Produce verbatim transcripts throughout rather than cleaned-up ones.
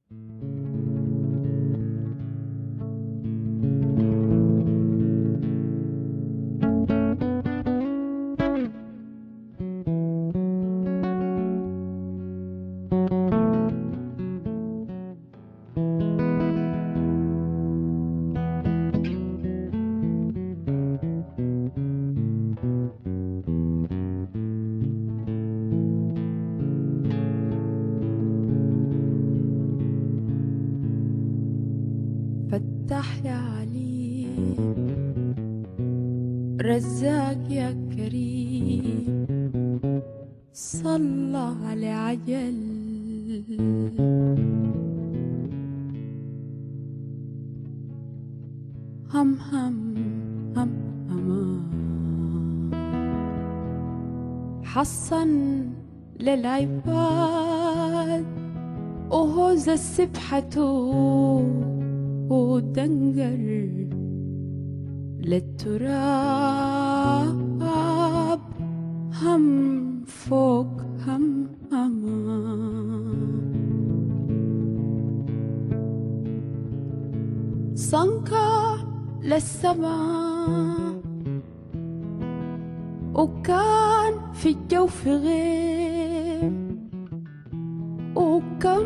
فتح يا عليم، رزاق يا كريم، صلى على عجل. هم هم هم هم حصن للعباد وهوز السبحته ودنقر للتراب. هم فوق هم أمان صنكا للسماء وكان في الجوف غيم وكم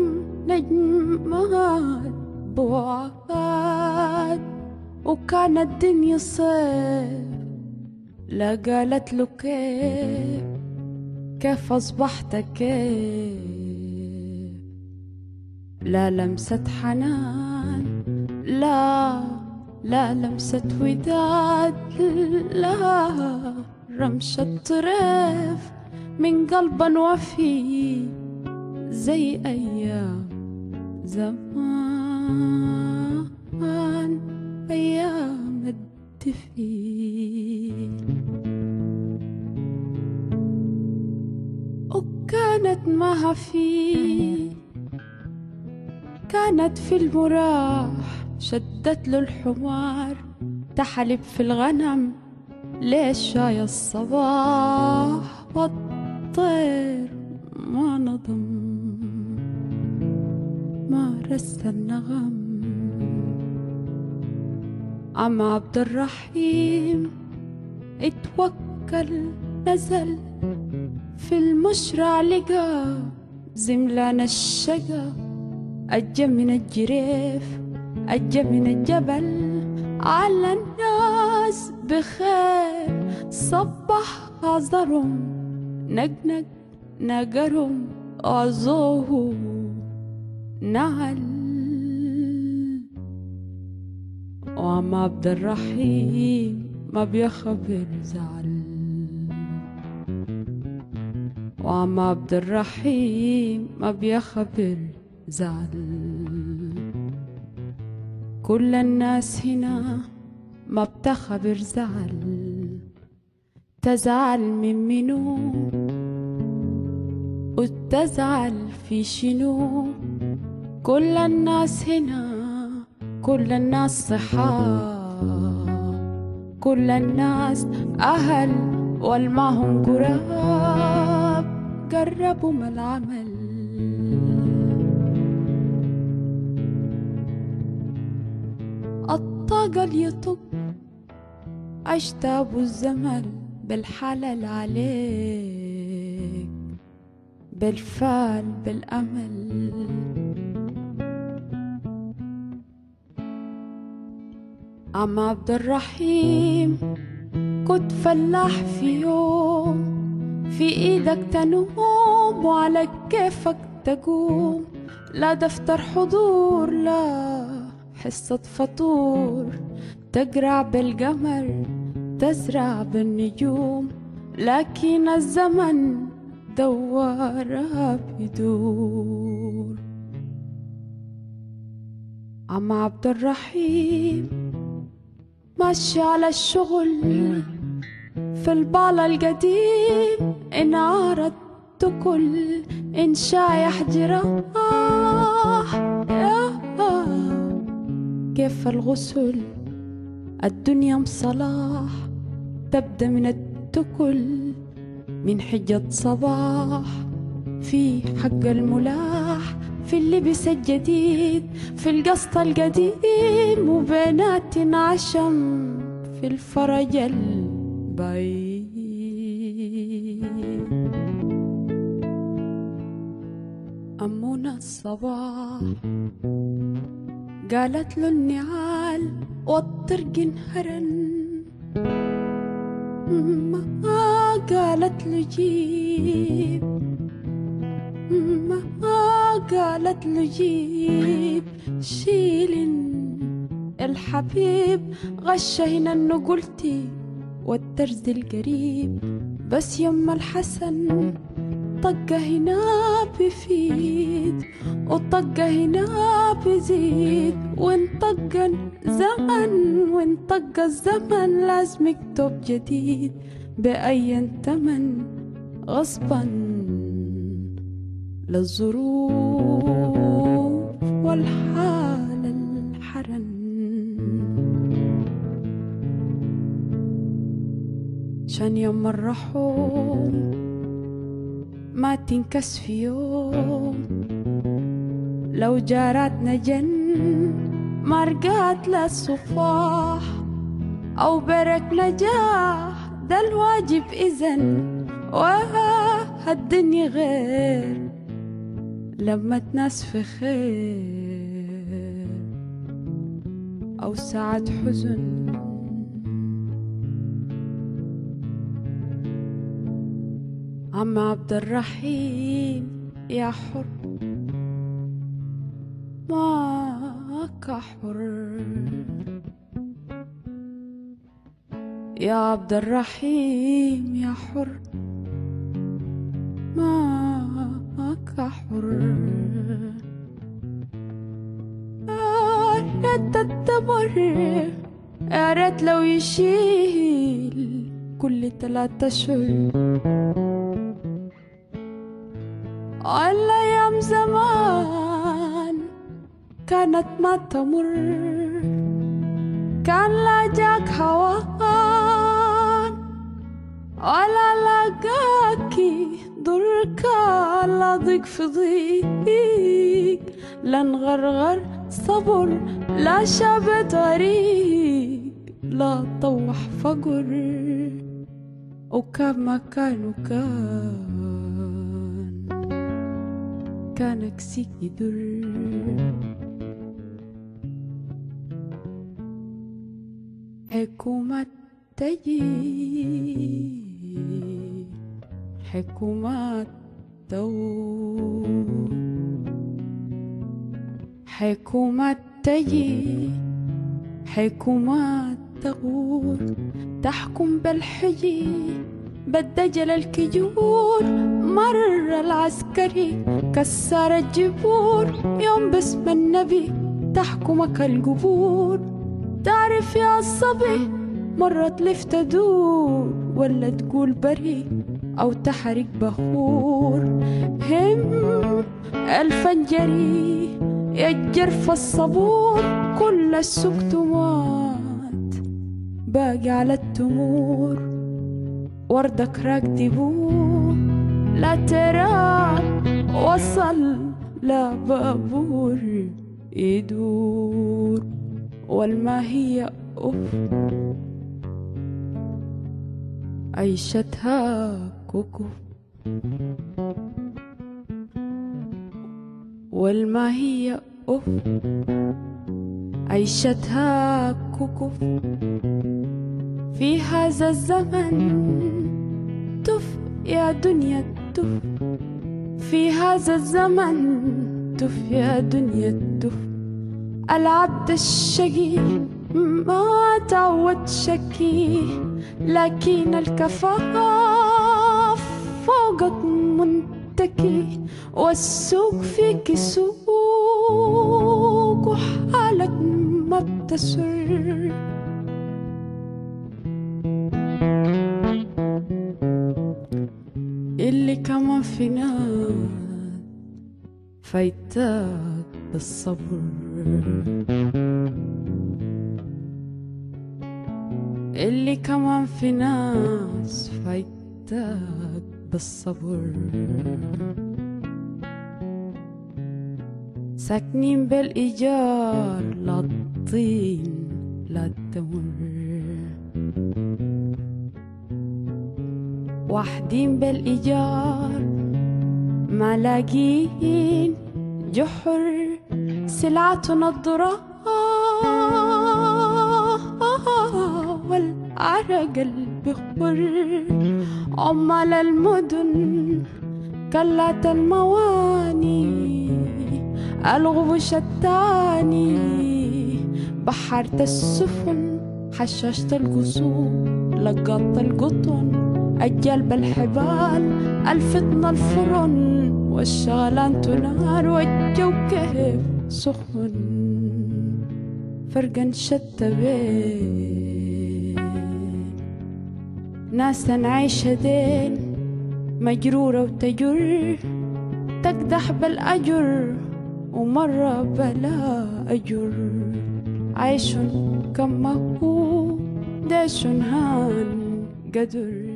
نجمات بعاد وكان الدنيا صيف. لا قالت له كيف كيف أصبحت كيف. لا لمسة حنان لا لا لمسة وداد لا رمشة طريف من قلب وفي زي أيام زمان أيام الدفي. وكانت معها في كانت في المراح شدت له الحمار تحلب في الغنم ليش شاي الصباح والطير ما نضم ما رس النغم. عم عبد الرحيم اتوكل نزل في المشرع لقى زملان الشقا أجا من الجريف أجا من الجبل على الناس بخير صبح عذرهم نقنق نقرهم عزوه نعل. وعم عبد الرحيم ما بيخبر زعل. وعم عبد الرحيم ما بيخبر زعل. كل الناس هنا ما بتخبر زعل. تزعل من منو وتزعل في شنو. كل الناس هنا كل الناس صحاب. كل الناس أهل والماهم قراب قربوا من العمل. الطاقة يطق أجتاب الزمن بالحلال عليك بالفال بالأمل. عم عبد الرحيم كنت فلاح في يوم في ايدك تنوم وعلى كيفك تقوم. لا دفتر حضور لا حصة فطور. تقرع بالقمر تزرع بالنجوم لكن الزمن دوارها بيدور. عم عبد الرحيم ماشي على الشغل في البالة القديم إن عارض تكل إن شايح جراح. كيف الغسل الدنيا مصلاح تبدأ من التكل من حجة صباح في حق الملاح في اللبس الجديد، في القسط القديم، وبنات عشم في الفرج البعيد. أمنا الصباح قالت له النعال والطرق انهرن، ما قالت له جيب، ما قالت له جيب شيل الحبيب. غش هنا انه قلتي والترز القريب، بس يما الحسن طقة هنا بفيد وطقة هنا بزيد، وان طق زمن وان طق الزمن لازم يكتب جديد بأي تمن، غصبا للظروف والحال الحرن. عشان يما الرحوم ما تنكس في يوم، لو جارتنا جن مرقات للصفاح، أو برك نجاح ده الواجب إذن. وهالدنيا غير لما تناس في خير أو ساعة حزن. عم عبد الرحيم يا حر ماك حر، يا عبد الرحيم يا حر ماك حر. يا ريت التمر، يا ريت لو يشيل كل تلاتة أشهر، والأيام زمان كانت ما تمر، كان لا جاك هوان ولا لاقاكي ضركا، لا ضيق في ضيق لا نغرغر صبر، لا شابت غريق لا طوح فقر. وكان ما كان وكان كان كسيك يدر. حكومة تجي حكومة تغور، حكومة تجي حكومة تغور، تحكم بالحجي بالدجل الكجور. مر العسكري كسر الجبور، يوم باسم النبي تحكمك القبور. تعرف يا صبي مرة تلف تدور، ولا تقول بري أو تحرق بخور. هم الفنجري يجرف الصبور، كل السكتمات باقي على التمور. وردك راك دبور لا تراك وصل لا بابور يدور. والما هي أف عيشتها كوكو، والما هي أف عيشتها كوكو. في هذا الزمن تف يا دنيا تف، في هذا الزمن تف يا دنيا تف. العبد الشقي ما تعود شكي، لكن الكفاف فوقك منتكي. والسوق فيك سوق وحالك ما بتسر. اللي كمان في ناس فايتك بالصبر، اللي كمان في ناس فايتك بالصبر. ساكنين بالإيجار، لا الطين لا التمر. واحدين بالإيجار ما لاقين جحر، سلعتنا الذرة والعرق البخور. عمال المدن كلات المواني، الغبش التاني بحرت السفن، حششت القصور لقطت القطن، الجلب الحبال الفطن الفرن، والشغلان نار والجو كهف سخن. فرقا شتى بين ناس نعيش دين، مجرورة وتجر، تقدح بالأجر ومرة بلا أجر. عيش كما هو داش هان قدر.